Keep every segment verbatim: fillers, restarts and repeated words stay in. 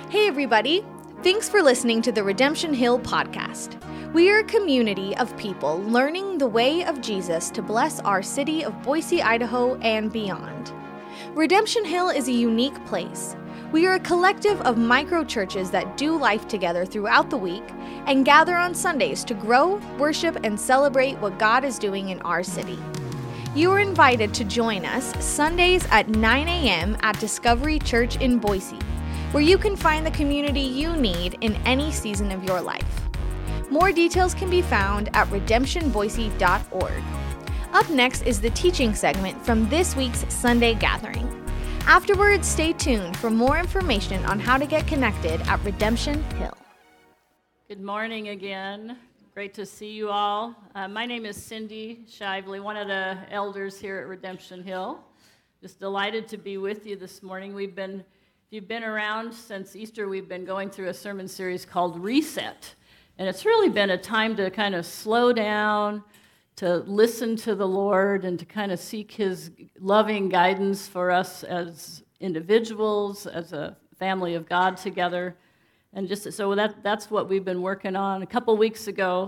Hey everybody! Thanks for listening to the Redemption Hill podcast. We are a community of people learning the way of Jesus to bless our city of Boise, Idaho, and beyond. Redemption Hill is a unique place. We are a collective of micro-churches that do life together throughout the week and gather on Sundays to grow, worship, and celebrate what God is doing in our city. You are invited to join us Sundays at nine a.m. at Discovery Church in Boise, where you can find the community you need in any season of your life. More details can be found at redemption boise dot org. Up next is the teaching segment from this week's Sunday gathering. Afterwards, stay tuned for more information on how to get connected at Redemption Hill. Good morning again. Great to see you all. Uh, my name is Cindy Shively, one of the elders here at Redemption Hill. Just delighted to be with you this morning. We've been, if you've been around since Easter, we've been going through a sermon series called Reset. And it's really been a time to kind of slow down, to listen to the Lord, and to kind of seek His loving guidance for us as individuals, as a family of God together. And just so that that's what we've been working on. A couple weeks ago,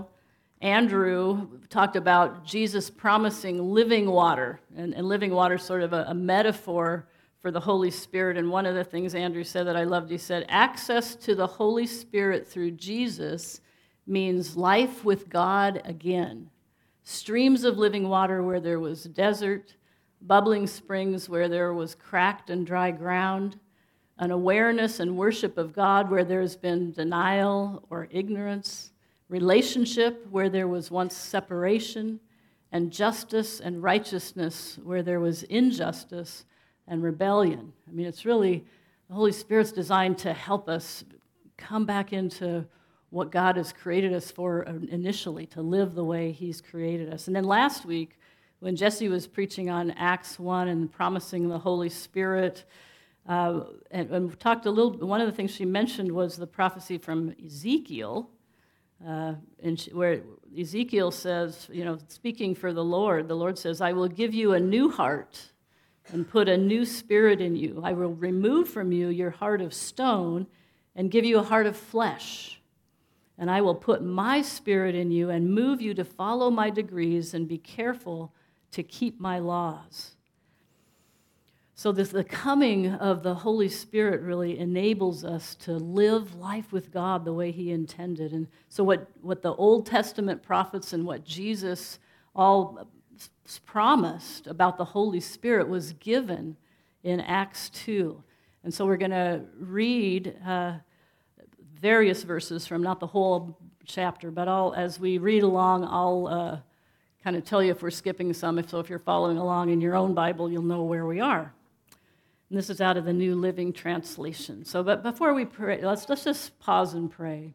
Andrew talked about Jesus promising living water, and, and living water is sort of a, a metaphor for the Holy Spirit. And one of the things Andrew said that I loved, he said, access to the Holy Spirit through Jesus means life with God again. Streams of living water where there was desert, bubbling springs where there was cracked and dry ground, an awareness and worship of God where there's been denial or ignorance, relationship where there was once separation, and justice and righteousness where there was injustice and rebellion. I mean, it's really, the Holy Spirit's designed to help us come back into what God has created us for initially, to live the way He's created us. And then last week, when Jesse was preaching on Acts one and promising the Holy Spirit, Uh, and, and we talked a little. One of the things she mentioned was the prophecy from Ezekiel, uh, and she, where Ezekiel says, you know, speaking for the Lord, the Lord says, "I will give you a new heart, and put a new spirit in you. I will remove from you your heart of stone, and give you a heart of flesh. And I will put my spirit in you, and move you to follow my decrees, and be careful to keep my laws." So this, the coming of the Holy Spirit really enables us to live life with God the way He intended. And so what, what the Old Testament prophets and what Jesus all promised about the Holy Spirit was given in Acts two. And so we're going to read uh, various verses from, not the whole chapter, but I'll, as we read along, I'll uh, kind of tell you if we're skipping some. If so, if you're following along in your own Bible, you'll know where we are. And this is out of the New Living Translation. So, but before we pray, let's, let's just pause and pray.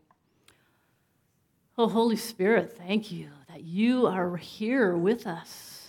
Oh, Holy Spirit, thank you that you are here with us.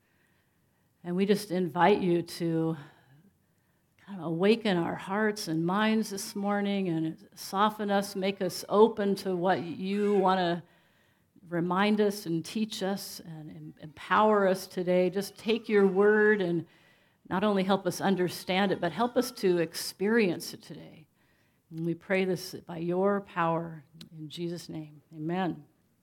And we just invite you to kind of awaken our hearts and minds this morning and soften us, make us open to what you want to remind us and teach us and empower us today. Just take your word and not only help us understand it, but help us to experience it today. And we pray this by your power in Jesus' name. Amen.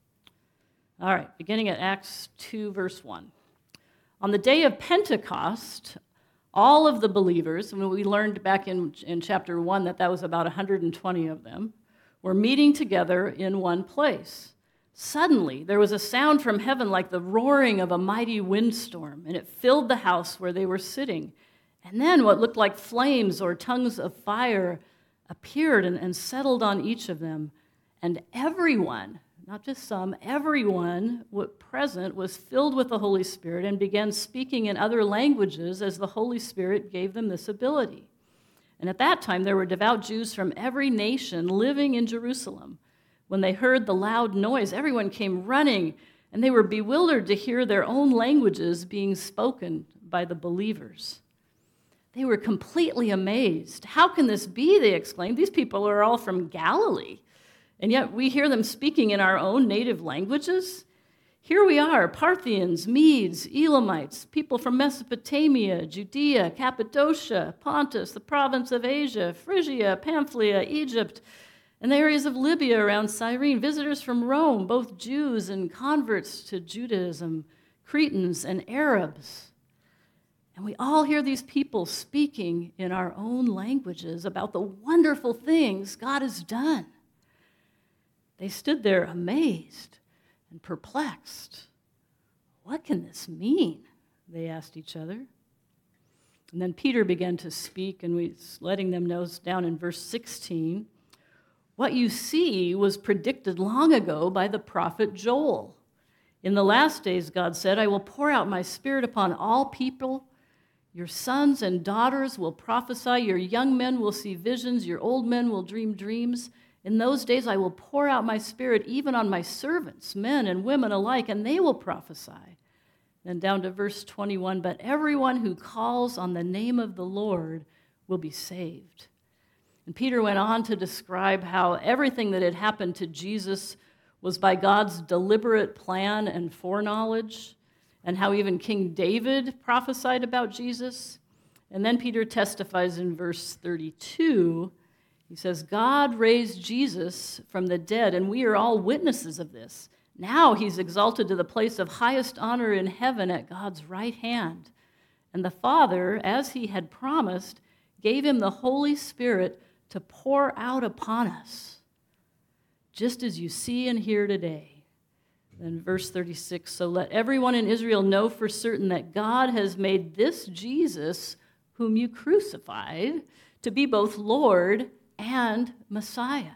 All right, beginning at Acts two, verse one. On the day of Pentecost, all of the believers, and we learned back in, in chapter one that that was about one hundred twenty of them, were meeting together in one place. Suddenly, there was a sound from heaven like the roaring of a mighty windstorm, and it filled the house where they were sitting. And then what looked like flames or tongues of fire appeared and, and settled on each of them. And everyone, not just some, everyone present was filled with the Holy Spirit and began speaking in other languages as the Holy Spirit gave them this ability. And at that time, there were devout Jews from every nation living in Jerusalem. When they heard the loud noise, everyone came running, and they were bewildered to hear their own languages being spoken by the believers. They were completely amazed. "How can this be?" they exclaimed. "These people are all from Galilee, and yet we hear them speaking in our own native languages." Here we are, Parthians, Medes, Elamites, people from Mesopotamia, Judea, Cappadocia, Pontus, the province of Asia, Phrygia, Pamphylia, Egypt, and the areas of Libya around Cyrene, visitors from Rome, both Jews and converts to Judaism, Cretans and Arabs. And we all hear these people speaking in our own languages about the wonderful things God has done. They stood there amazed and perplexed. What can this mean? They asked each other. And then Peter began to speak, and we letting them know down in verse sixteen, what you see was predicted long ago by the prophet Joel. In the last days, God said, I will pour out my spirit upon all people. Your sons and daughters will prophesy, your young men will see visions, your old men will dream dreams. In those days I will pour out my spirit even on my servants, men and women alike, and they will prophesy. Then down to verse twenty-one, but everyone who calls on the name of the Lord will be saved. And Peter went on to describe how everything that had happened to Jesus was by God's deliberate plan and foreknowledge, and how even King David prophesied about Jesus. And then Peter testifies in verse thirty-two. He says, God raised Jesus from the dead, and we are all witnesses of this. Now he's exalted to the place of highest honor in heaven at God's right hand. And the Father, as he had promised, gave him the Holy Spirit to pour out upon us, just as you see and hear today. Then verse thirty-six, so let everyone in Israel know for certain that God has made this Jesus, whom you crucified, to be both Lord and Messiah.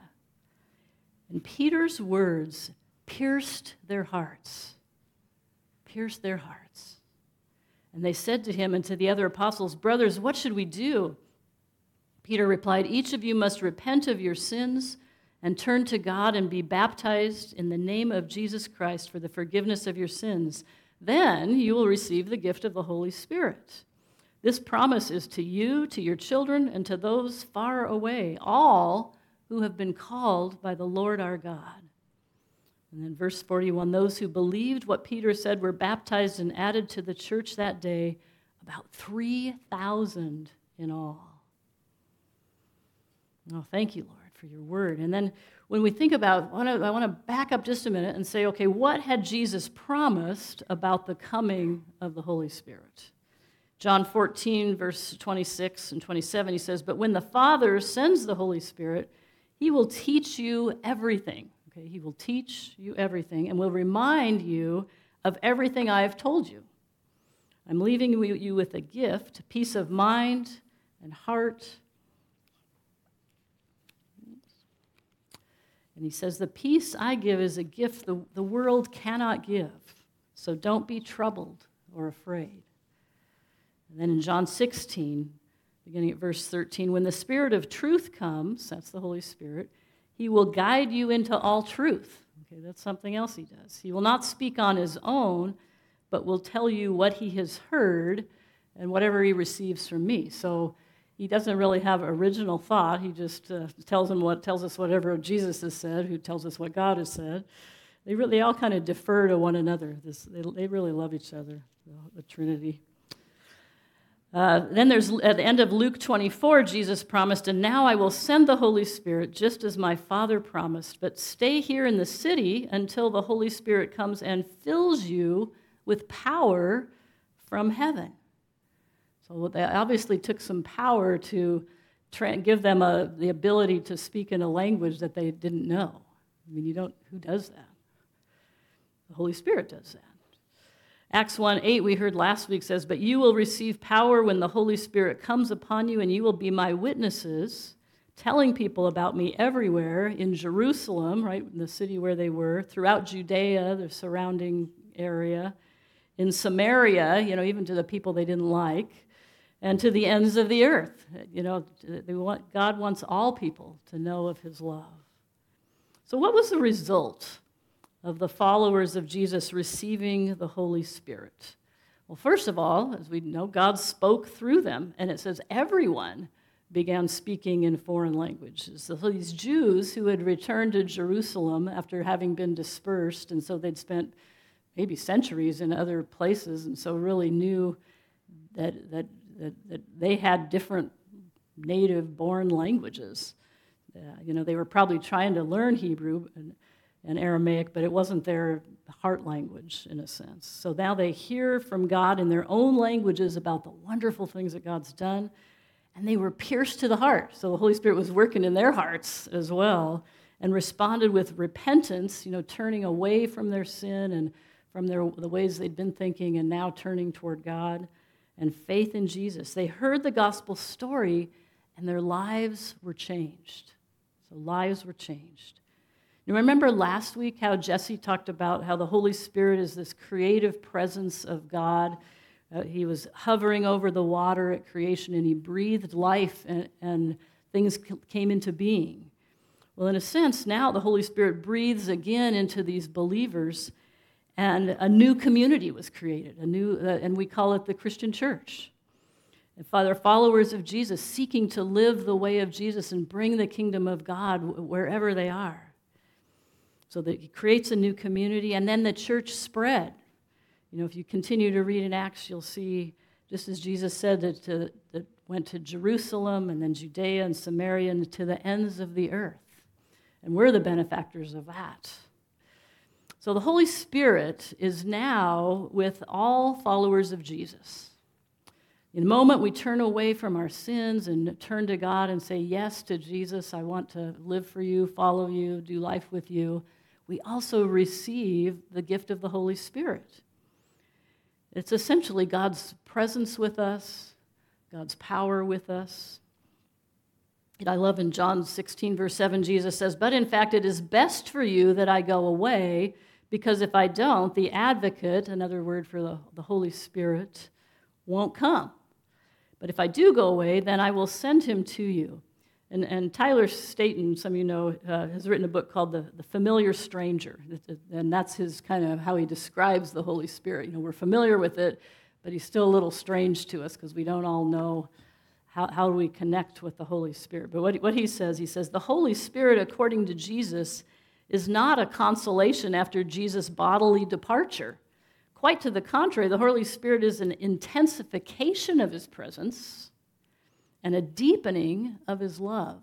And Peter's words pierced their hearts, pierced their hearts. And they said to him and to the other apostles, brothers, what should we do? Peter replied, each of you must repent of your sins and turn to God and be baptized in the name of Jesus Christ for the forgiveness of your sins. Then you will receive the gift of the Holy Spirit. This promise is to you, to your children, and to those far away, all who have been called by the Lord our God. And then verse forty-one, those who believed what Peter said were baptized and added to the church that day, about three thousand in all. Oh, thank you, Lord, for your word. And then when we think about, I want to, I want to back up just a minute and say, okay, what had Jesus promised about the coming of the Holy Spirit? John fourteen, verse twenty-six and twenty-seven, he says, but when the Father sends the Holy Spirit, he will teach you everything. Okay, he will teach you everything and will remind you of everything I have told you. I'm leaving you with a gift, peace of mind and heart. And he says, the peace I give is a gift the, the world cannot give. So don't be troubled or afraid. And then in John sixteen, beginning at verse thirteen, when the Spirit of truth comes, that's the Holy Spirit, he will guide you into all truth. Okay, that's something else he does. He will not speak on his own, but will tell you what he has heard and whatever he receives from me. So he doesn't really have original thought. He just uh, tells him what tells us whatever Jesus has said, who tells us what God has said. They really they all kind of defer to one another. This, they, they really love each other, the, the Trinity. Uh, then there's, at the end of Luke twenty-four, Jesus promised, and now I will send the Holy Spirit just as my Father promised, but stay here in the city until the Holy Spirit comes and fills you with power from heaven. So they obviously took some power to tra- give them a, the ability to speak in a language that they didn't know. I mean, you don't, who does that? The Holy Spirit does that. Acts one eight, we heard last week, says, but you will receive power when the Holy Spirit comes upon you, and you will be my witnesses, telling people about me everywhere, in Jerusalem, right, in the city where they were, throughout Judea, the surrounding area, in Samaria, you know, even to the people they didn't like, and to the ends of the earth. You know, they want, God wants all people to know of his love. So what was the result of the followers of Jesus receiving the Holy Spirit? Well, first of all, as we know, God spoke through them, and it says everyone began speaking in foreign languages. So these Jews who had returned to Jerusalem after having been dispersed, and so they'd spent maybe centuries in other places, and so really knew that that that, that they had different native-born languages. Uh, you know, they were probably trying to learn Hebrew and, and Aramaic, but it wasn't their heart language in a sense. So now they hear from God in their own languages about the wonderful things that God's done, and they were pierced to the heart. So the Holy Spirit was working in their hearts as well, and responded with repentance, you know, turning away from their sin and from their, the ways they'd been thinking, and now turning toward God, and faith in Jesus. They heard the gospel story, and their lives were changed. So lives were changed. You remember last week how Jesse talked about how the Holy Spirit is this creative presence of God. Uh, he was hovering over the water at creation, and he breathed life, and, and things came into being. Well, in a sense, now the Holy Spirit breathes again into these believers, and a new community was created, a new, uh, and we call it the Christian church. And Father, followers of Jesus seeking to live the way of Jesus and bring the kingdom of God wherever they are. So that he creates a new community, and then the church spread. You know, if you continue to read in Acts, you'll see, just as Jesus said, that, to, that went to Jerusalem and then Judea and Samaria and to the ends of the earth. And we're the benefactors of that. So the Holy Spirit is now with all followers of Jesus. In the moment we turn away from our sins and turn to God and say yes to Jesus, I want to live for you, follow you, do life with you, we also receive the gift of the Holy Spirit. It's essentially God's presence with us, God's power with us. And I love in John sixteen, verse seven, Jesus says, "But in fact, it is best for you that I go away, because if I don't, the advocate," another word for the, the Holy Spirit, "won't come. But if I do go away, then I will send him to you." And, and Tyler Staton, some of you know, uh, has written a book called The, the Familiar Stranger. And that's his kind of how he describes the Holy Spirit. You know, we're familiar with it, but he's still a little strange to us because we don't all know how, how we connect with the Holy Spirit. But what, what he says, he says, the Holy Spirit, according to Jesus, is not a consolation after Jesus' bodily departure. Quite to the contrary, the Holy Spirit is an intensification of his presence and a deepening of his love.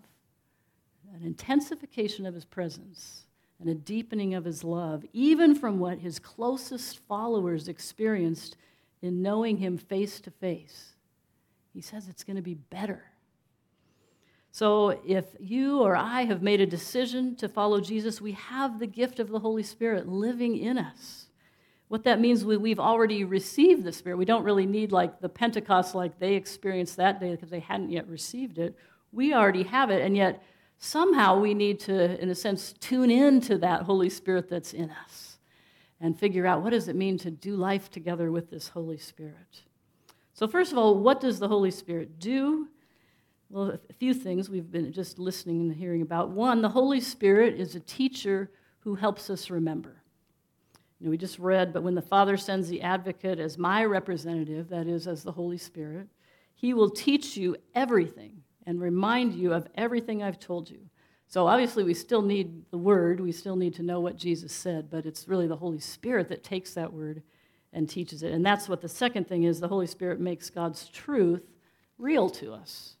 An intensification of his presence and a deepening of his love, even from what his closest followers experienced in knowing him face to face. He says it's going to be better. So if you or I have made a decision to follow Jesus, we have the gift of the Holy Spirit living in us. What that means, we, we've already received the Spirit. We don't really need like the Pentecost like they experienced that day because they hadn't yet received it. We already have it, and yet somehow we need to, in a sense, tune in to that Holy Spirit that's in us and figure out what does it mean to do life together with this Holy Spirit. So first of all, what does the Holy Spirit do? Well, a few things we've been just listening and hearing about. One, the Holy Spirit is a teacher who helps us remember. You know, we just read, but when the Father sends the advocate as my representative, that is, as the Holy Spirit, he will teach you everything and remind you of everything I've told you. So obviously we still need the Word, we still need to know what Jesus said, but it's really the Holy Spirit that takes that Word and teaches it. And that's what the second thing is, the Holy Spirit makes God's truth real to us.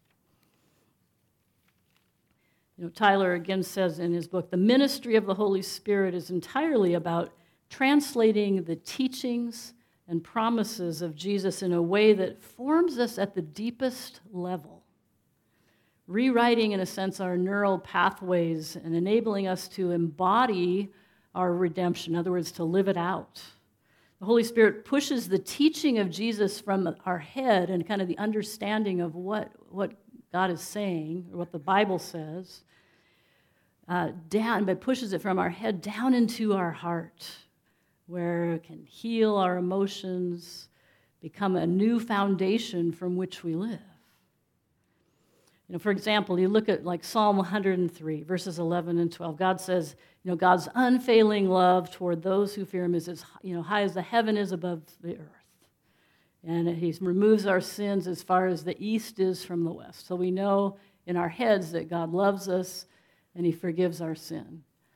You know, Tyler again says in his book, the ministry of the Holy Spirit is entirely about translating the teachings and promises of Jesus in a way that forms us at the deepest level, rewriting, in a sense, our neural pathways and enabling us to embody our redemption, in other words, to live it out. The Holy Spirit pushes the teaching of Jesus from our head and kind of the understanding of what, what God is saying, or what the Bible says, uh, down, but pushes it from our head down into our heart, where it can heal our emotions, become a new foundation from which we live. You know, for example, you look at like Psalm one hundred three, verses eleven and twelve. God says, you know, God's unfailing love toward those who fear him is as, you know, high as the heaven is above the earth. And he removes our sins as far as the east is from the west. So we know in our heads that God loves us and he forgives our sin.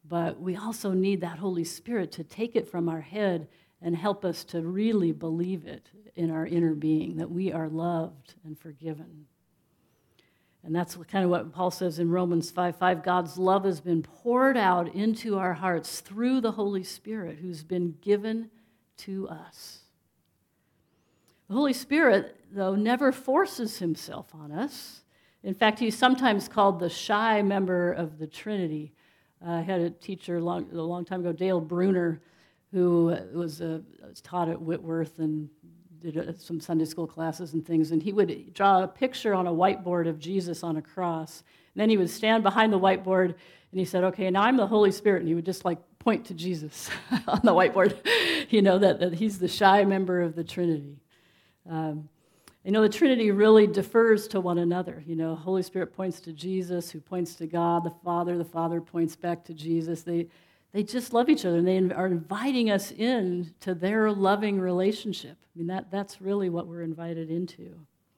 but we also need that Holy Spirit to take it from our head and help us to really believe it in our inner being, that we are loved and forgiven. And that's what, kind of what Paul says in Romans five five, God's love has been poured out into our hearts through the Holy Spirit who's been given to us. The Holy Spirit, though, never forces himself on us. In fact, he's sometimes called the shy member of the Trinity. Uh, I had a teacher long, a long time ago, Dale Bruner, who was, uh, was taught at Whitworth and did uh, some Sunday school classes and things, and he would draw a picture on a whiteboard of Jesus on a cross. And then he would stand behind the whiteboard, and he said, okay, now I'm the Holy Spirit, and he would just like point to Jesus on the whiteboard, you know, that, that he's the shy member of the Trinity. Um, you know, the Trinity really defers to one another. You know, Holy Spirit points to Jesus, who points to God, the Father. The Father points back to Jesus. They They just love each other, and they are inviting us in to their loving relationship. I mean, that, that's really what we're invited into.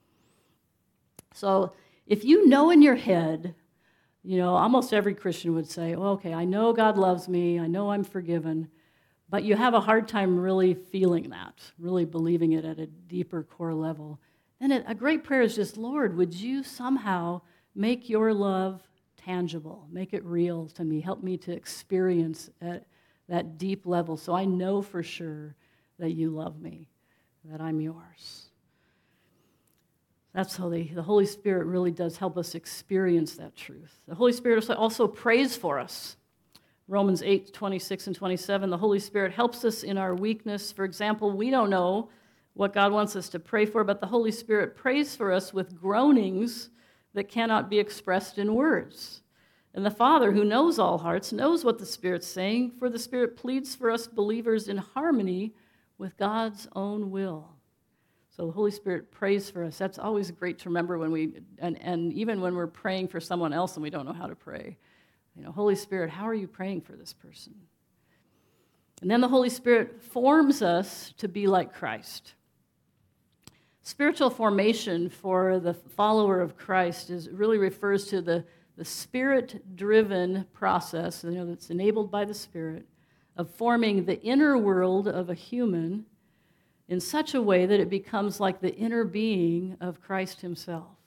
So if you know in your head, you know, almost every Christian would say, oh, okay, I know God loves me, I know I'm forgiven, but you have a hard time really feeling that, really believing it at a deeper core level, then it, a great prayer is just, Lord, would you somehow make your love tangible, make it real to me, help me to experience at that deep level so I know for sure that you love me, that I'm yours. That's how the, the Holy Spirit really does help us experience that truth. The Holy Spirit also prays for us. Romans eight, twenty-six and twenty-seven, the Holy Spirit helps us in our weakness. For example, we don't know what God wants us to pray for, but the Holy Spirit prays for us with groanings that cannot be expressed in words. And the Father, who knows all hearts, knows what the Spirit's saying, for the Spirit pleads for us believers in harmony with God's own will. So the Holy Spirit prays for us. That's always great to remember when we, and, and even when we're praying for someone else and we don't know how to pray. You know, Holy Spirit, how are you praying for this person? And then the Holy Spirit forms us to be like Christ. Spiritual formation for the follower of Christ is really refers to the, the Spirit-driven process, you know, that's enabled by the Spirit, of forming the inner world of a human in such a way that it becomes like the inner being of Christ himself.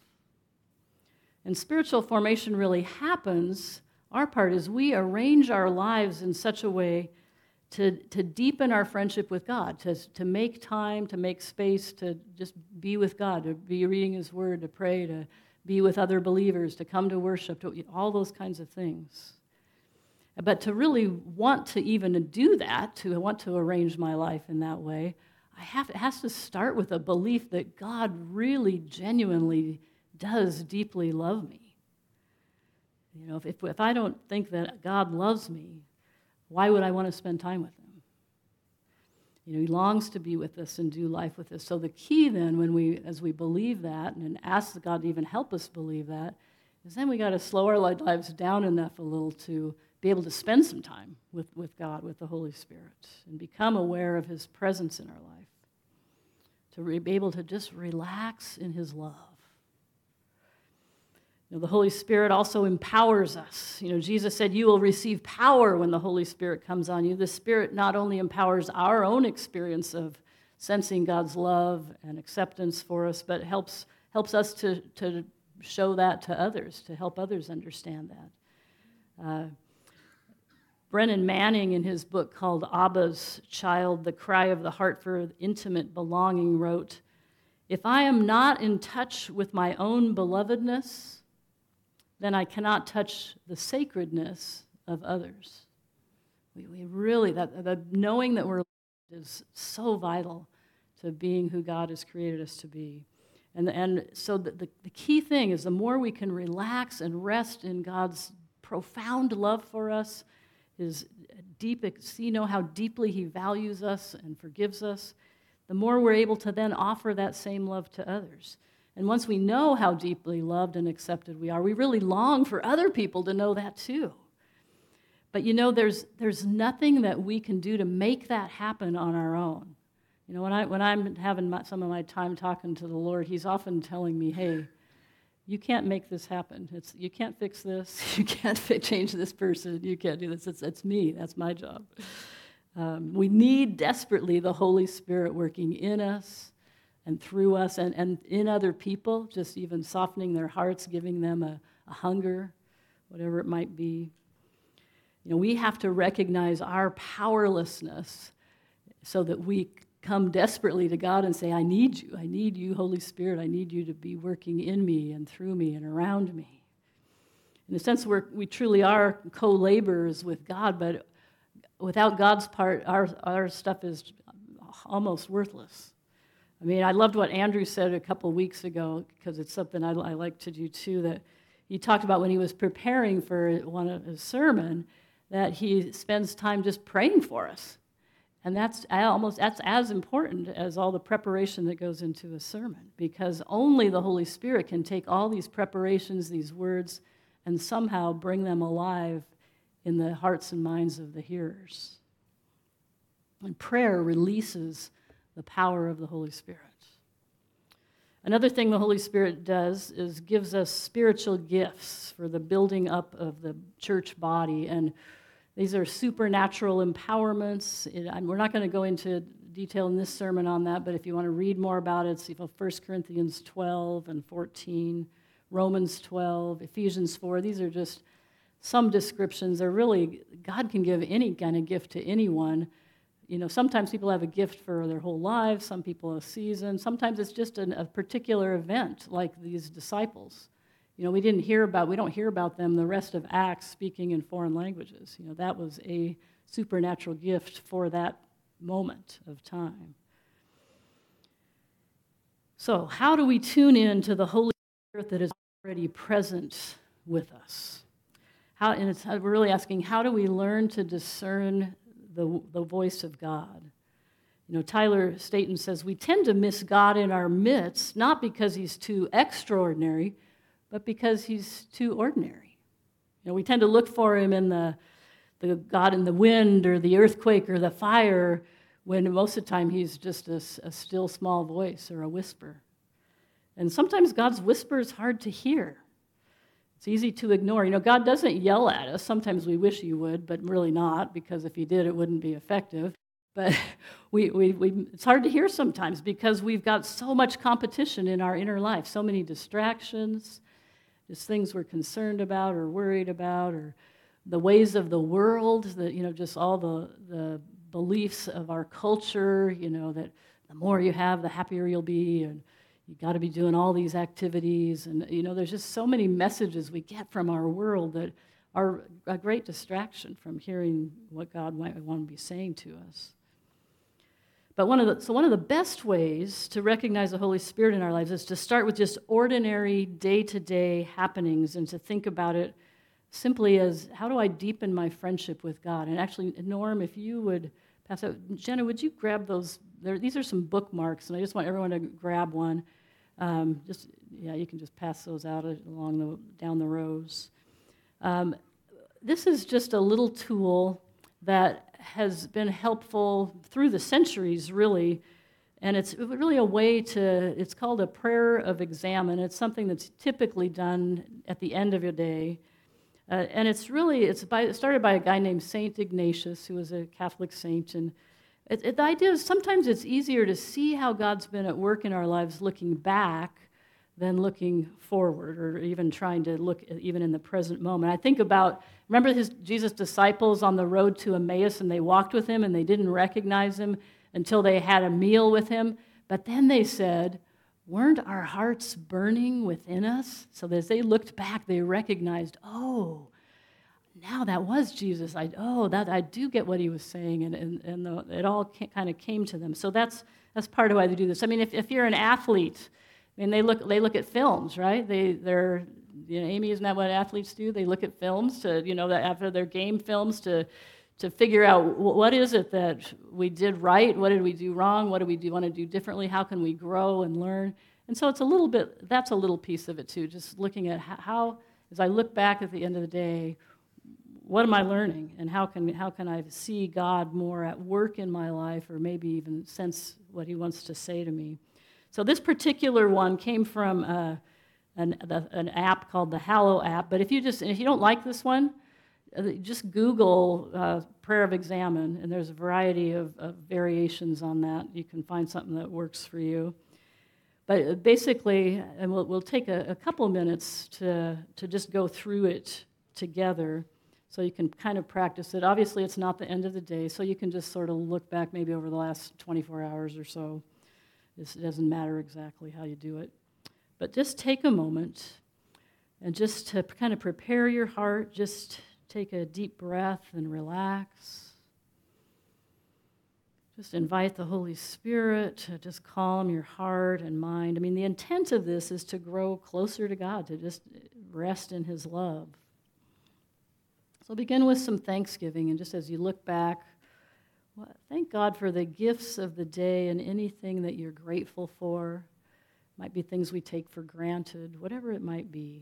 And spiritual formation really happens, our part is we arrange our lives in such a way To, to deepen our friendship with God, to, to make time, to make space, to just be with God, to be reading His Word, to pray, to be with other believers, to come to worship, to all those kinds of things. But to really want to even do that, to want to arrange my life in that way, I have, it has to start with a belief that God really genuinely does deeply love me. You know, if, if, if I don't think that God loves me, why would I want to spend time with him? You know, he longs to be with us and do life with us. So the key then, when we, as we believe that and ask God to even help us believe that, is then we got to slow our lives down enough a little to be able to spend some time with, with God, with the Holy Spirit, and become aware of his presence in our life, to re- be able to just relax in his love. You know, the Holy Spirit also empowers us. You know, Jesus said, you will receive power when the Holy Spirit comes on you. The Spirit not only empowers our own experience of sensing God's love and acceptance for us, but helps helps us to, to show that to others, to help others understand that. Uh, Brennan Manning, in his book called Abba's Child, The Cry of the Heart for Intimate Belonging, wrote, if I am not in touch with my own belovedness, then I cannot touch the sacredness of others. We, we really, that the knowing that we're is so vital to being who God has created us to be. And, and so the, the, the key thing is the more we can relax and rest in God's profound love for us, his deep, see, know how deeply he values us and forgives us, the more we're able to then offer that same love to others. And once we know how deeply loved and accepted we are, we really long for other people to know that too. But you know, there's there's nothing that we can do to make that happen on our own. You know, when I when I'm having my, some of my time talking to the Lord, he's often telling me, "Hey, you can't make this happen. It's, you can't fix this. You can't fi- change this person. You can't do this. It's, it's me. That's my job. Um, we need desperately the Holy Spirit working in us and through us and, and in other people, just even softening their hearts, giving them a, a hunger, whatever it might be. You know, we have to recognize our powerlessness so that we come desperately to God and say, I need you. I need you, Holy Spirit. I need you to be working in me and through me and around me. In a sense, we're, we truly are co-laborers with God, but without God's part, our, our stuff is almost worthless. I mean, I loved what Andrew said a couple weeks ago, because it's something I, I like to do too, that he talked about when he was preparing for one of his sermon, that he spends time just praying for us. And that's almost that's as important as all the preparation that goes into a sermon, because only the Holy Spirit can take all these preparations, these words, and somehow bring them alive in the hearts and minds of the hearers. And prayer releases the power of the Holy Spirit. Another thing the Holy Spirit does is gives us spiritual gifts for the building up of the church body, and these are supernatural empowerments. It, we're not going to go into detail in this sermon on that, but if you want to read more about it, see First Corinthians twelve and fourteen, Romans twelve, Ephesians four. These are just some descriptions. They're really, God can give any kind of gift to anyone. You know, sometimes people have a gift for their whole lives, some people a season. Sometimes it's just an, a particular event, like these disciples. You know, we didn't hear about, we don't hear about them the rest of Acts speaking in foreign languages. You know, that was a supernatural gift for that moment of time. So, how do we tune in to the Holy Spirit that is already present with us? How, and it's, we're really asking, how do we learn to discern the, the voice of God? You know, Tyler Staton says, we tend to miss God in our midst, not because he's too extraordinary, but because he's too ordinary. You know, we tend to look for him in the, the God in the wind or the earthquake or the fire, when most of the time he's just a, a still small voice or a whisper. And sometimes God's whisper is hard to hear. It's easy to ignore. You know, God doesn't yell at us. Sometimes we wish he would, but really not, because if he did, it wouldn't be effective. But we, we, we, it's hard to hear sometimes because we've got so much competition in our inner life, so many distractions, just things we're concerned about or worried about, or the ways of the world, that, you know, just all the, the beliefs of our culture, you know, that the more you have, the happier you'll be, and you got to be doing all these activities. And, you know, there's just so many messages we get from our world that are a great distraction from hearing what God might want to be saying to us. But one of the, so one of the best ways to recognize the Holy Spirit in our lives is to start with just ordinary day-to-day happenings and to think about it simply as, how do I deepen my friendship with God? And actually, Norm, if you would pass out, Jenna, would you grab those? There, these are some bookmarks, and I just want everyone to grab one. Um, just yeah, you can just pass those out along the down the rows. Um, this is just a little tool that has been helpful through the centuries, really, and it's really a way to, it's called a prayer of examen. It's something that's typically done at the end of a day, uh, and it's really, it's by, it started by a guy named Saint Ignatius, who was a Catholic saint, and it, it, the idea is sometimes it's easier to see how God's been at work in our lives looking back than looking forward, or even trying to look at, even in the present moment. I think about, remember his Jesus' disciples on the road to Emmaus, and they walked with him and they didn't recognize him until they had a meal with him. But then they said, weren't our hearts burning within us? So that as they looked back, they recognized, oh, now that was Jesus. I, oh, that I do get what he was saying, and, and, and the, it all kind of came to them. So that's that's part of why they do this. I mean, if, if you're an athlete, I mean, they look they look at films, right? They they're you know, Amy, isn't that what athletes do? They look at films to, you know, that after their game films to to figure out what is it that we did right, what did we do wrong, what do we do want to do differently, how can we grow and learn? And so it's a little bit, that's a little piece of it too, just looking at how, as I look back at the end of the day, what am I learning, and how can how can I see God more at work in my life, or maybe even sense what he wants to say to me? So this particular one came from uh, an, the, an app called the Hallow app. But if you just, and if you don't like this one, uh, just Google uh, Prayer of Examine, and there's a variety of, of variations on that. You can find something that works for you. But basically, and we'll, we'll take a, a couple minutes to, to just go through it together so you can kind of practice it. Obviously, it's not the end of the day, so you can just sort of look back maybe over the last twenty-four hours or so. It's, it doesn't matter exactly how you do it. But just take a moment and just to kind of prepare your heart, just take a deep breath and relax. Just invite the Holy Spirit to just calm your heart and mind. I mean, the intent of this is to grow closer to God, to just rest in His love. So begin with some thanksgiving, and just as you look back, well, thank God for the gifts of the day and anything that you're grateful for. It might be things we take for granted, whatever it might be.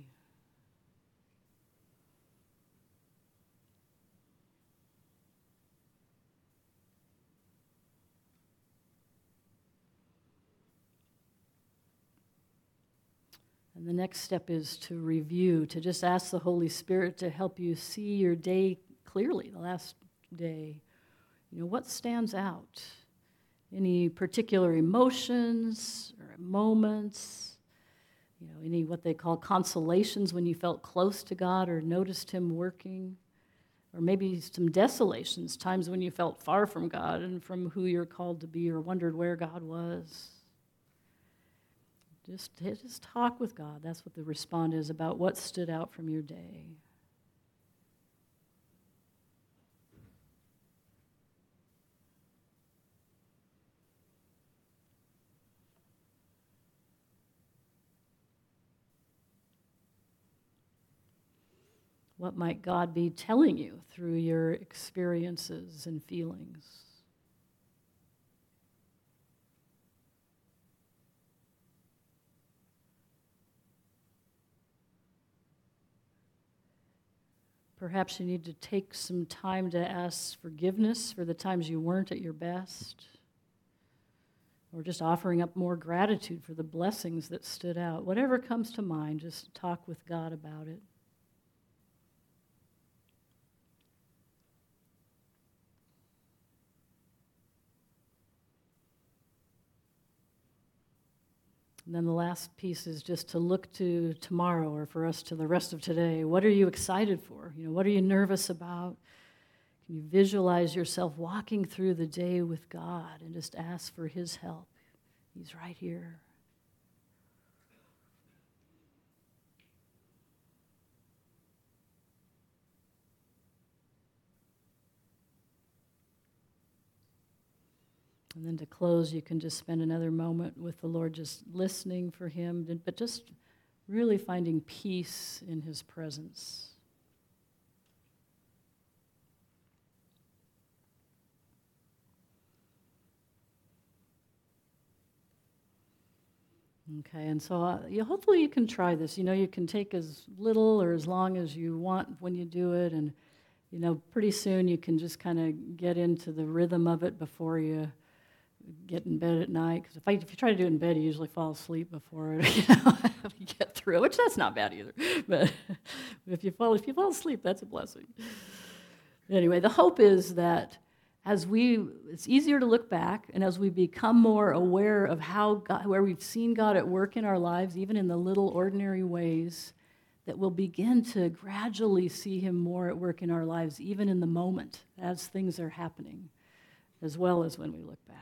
And the next step is to review, to just ask the Holy Spirit to help you see your day clearly, the last day. You know, what stands out? Any particular emotions or moments? You know, any what they call consolations when you felt close to God or noticed Him working? Or maybe some desolations, times when you felt far from God and from who you're called to be or wondered where God was. Just, just talk with God. That's what the respond is about what stood out from your day. What might God be telling you through your experiences and feelings? Perhaps you need to take some time to ask forgiveness for the times you weren't at your best, or just offering up more gratitude for the blessings that stood out. Whatever comes to mind, just talk with God about it. And then the last piece is just to look to tomorrow, or for us to the rest of today. What are you excited for? You know, what are you nervous about? Can you visualize yourself walking through the day with God and just ask for His help? He's right here. And then to close, you can just spend another moment with the Lord just listening for Him, but just really finding peace in His presence. Okay, and so uh, you, hopefully you can try this. You know, you can take as little or as long as you want when you do it, and, you know, pretty soon you can just kind of get into the rhythm of it before you get in bed at night. Because if, I, if you try to do it in bed, you usually fall asleep before it, you know, you get through it, which that's not bad either. But if you fall, if you fall asleep, that's a blessing. Anyway, the hope is that as we, it's easier to look back, and as we become more aware of how God, where we've seen God at work in our lives, even in the little ordinary ways, that we'll begin to gradually see Him more at work in our lives, even in the moment, as things are happening, as well as when we look back.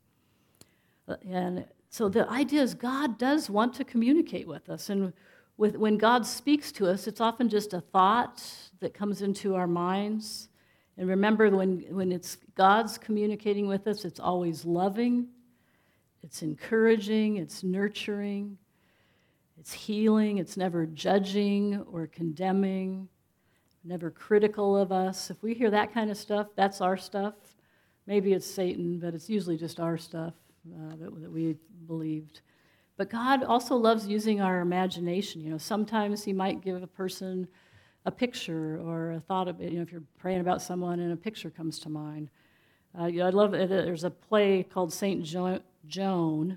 And so the idea is God does want to communicate with us. And with, when God speaks to us, it's often just a thought that comes into our minds. And remember, when, when it's God's communicating with us, it's always loving, it's encouraging, it's nurturing, it's healing, it's never judging or condemning, never critical of us. If we hear that kind of stuff, that's our stuff. Maybe it's Satan, but it's usually just our stuff. Uh, that, that we believed. But God also loves using our imagination. You know, sometimes He might give a person a picture or a thought of it. You know, if you're praying about someone and a picture comes to mind. Uh, you know, I love it. There's a play called Saint Jo- Joan,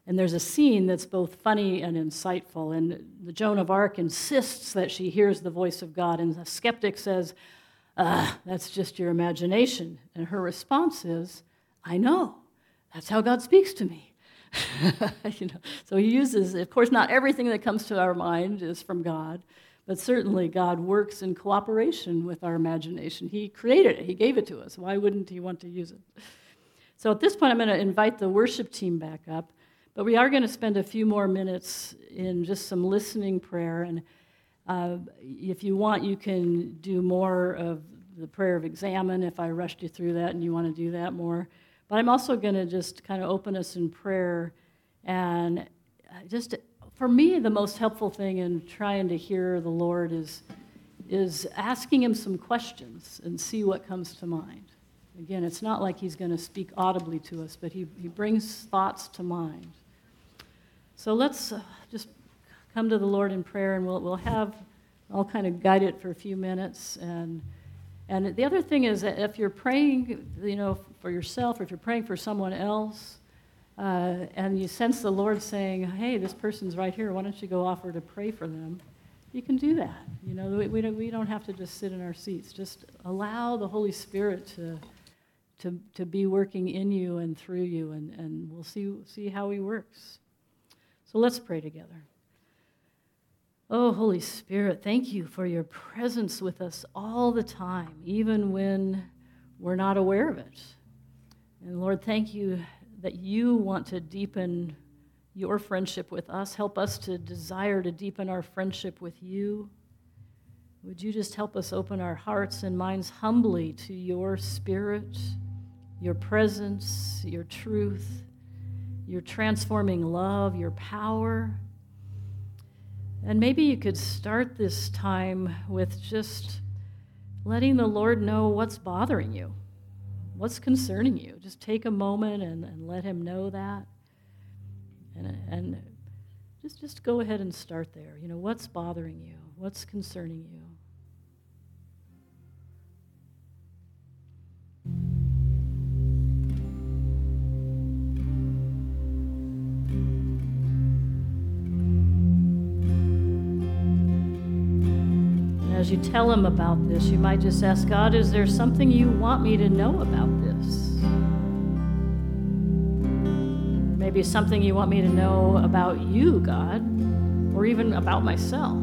And there's a scene that's both funny and insightful. And the Joan of Arc insists that she hears the voice of God, and the skeptic says, ah, that's just your imagination. And her response is, I know. That's how God speaks to me. you know, so he uses, of course, not everything that comes to our mind is from God, but certainly God works in cooperation with our imagination. He created it. He gave it to us. Why wouldn't he want to use it? So at this point, I'm going to invite the worship team back up, but we are going to spend a few more minutes in just some listening prayer. And uh, if you want, you can do more of the prayer of examine if I rushed you through that and you want to do that more. But I'm also going to just kind of open us in prayer. And just, for me, the most helpful thing in trying to hear the Lord is, is asking him some questions and see what comes to mind. Again, it's not like he's going to speak audibly to us, but he, he brings thoughts to mind. So let's uh, just come to the Lord in prayer, and we'll, we'll have, I'll kind of guide it for a few minutes. And And the other thing is that if you're praying, you know, for yourself, or if you're praying for someone else, uh, and you sense the Lord saying, hey, this person's right here, why don't you go offer to pray for them? You can do that. You know, we, we, don't, we don't have to just sit in our seats. Just allow the Holy Spirit to to, to be working in you and through you, and, and we'll see, see how he works. So let's pray together. Oh, Holy Spirit, thank you for your presence with us all the time, even when we're not aware of it. And Lord, thank you that you want to deepen your friendship with us. Help us to desire to deepen our friendship with you. Would you just help us open our hearts and minds humbly to your Spirit, your presence, your truth, your transforming love, your power. And maybe you could start this time with just letting the Lord know what's bothering you, what's concerning you. Just take a moment and, and let him know that. And, and just, just go ahead and start there. You know, what's bothering you? What's concerning you? As you tell him about this, you might just ask God, is there something you want me to know about this? Maybe something you want me to know about you, God, or even about myself.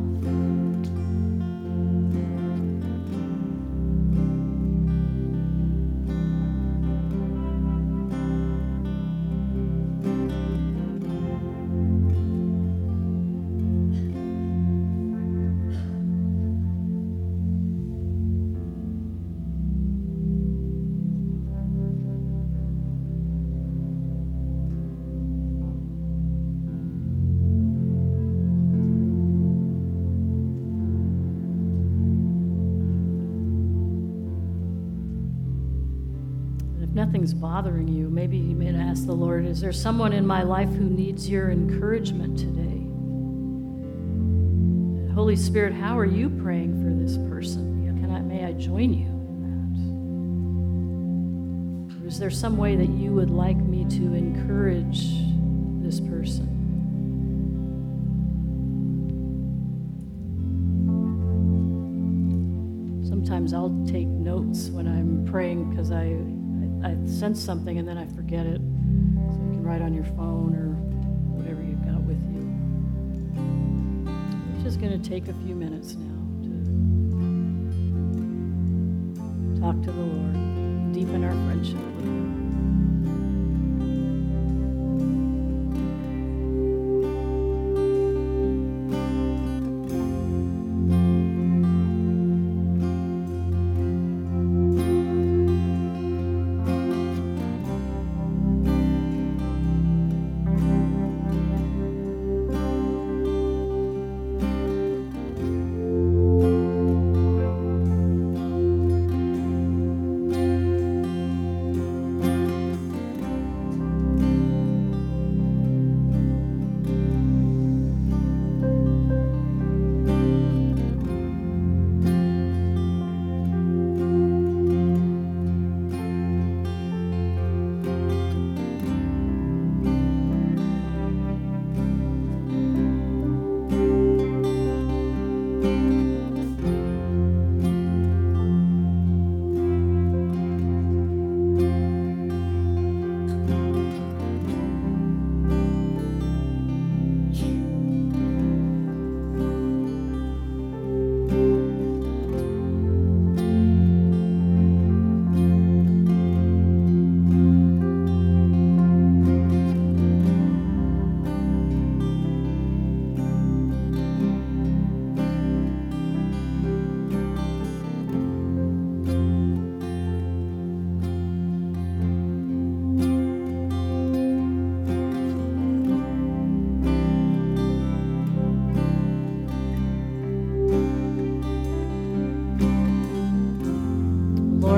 Nothing's bothering you. Maybe you may ask the Lord, is there someone in my life who needs your encouragement today? Holy Spirit, how are you praying for this person? You know, can I, may I join you in that? Or is there some way that you would like me to encourage this person? Sometimes I'll take notes when I'm praying because I I sense something and then I forget it. So you can write on your phone or whatever you've got with you. It's just going to take a few minutes now to talk to the Lord, deepen our friendship with him.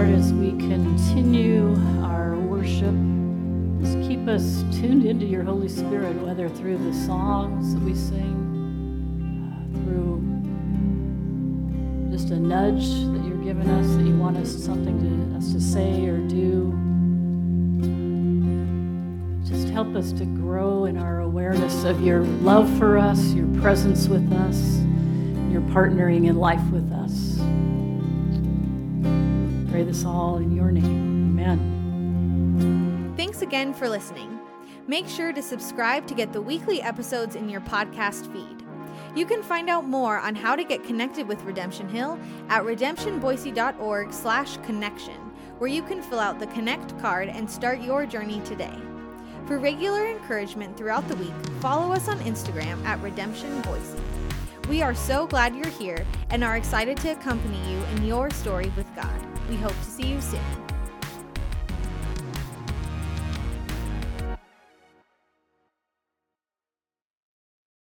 Lord, as we continue our worship, just keep us tuned into your Holy Spirit, whether through the songs that we sing, uh, through just a nudge that you're giving us, that you want us something to us to say or do. Just help us to grow in our awareness of your love for us, your presence with us, your partnering in life with us. Pray this all in your name. Amen. Thanks again for listening. Make sure to subscribe to get the weekly episodes in your podcast feed. You can find out more on how to get connected with Redemption Hill at redemption boise dot org slash connection, where you can fill out the Connect card and start your journey today. For regular encouragement throughout the week, follow us on Instagram at Redemption Boise. We are so glad you're here and are excited to accompany you in your story with God. We hope to see you soon.